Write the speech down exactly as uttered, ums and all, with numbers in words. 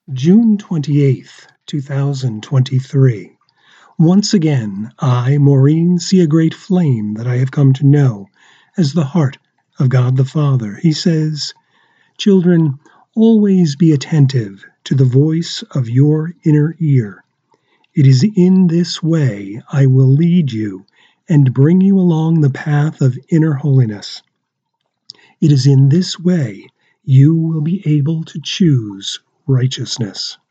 June twenty-eighth, two thousand twenty-three. Once again, I, Maureen, see a great flame that I have come to know as the heart of God the Father. He says, "Children, always be attentive to the voice of your inner ear. It is in this way I will lead you and bring you along the path of inner holiness. It is in this way you will be able to choose righteousness."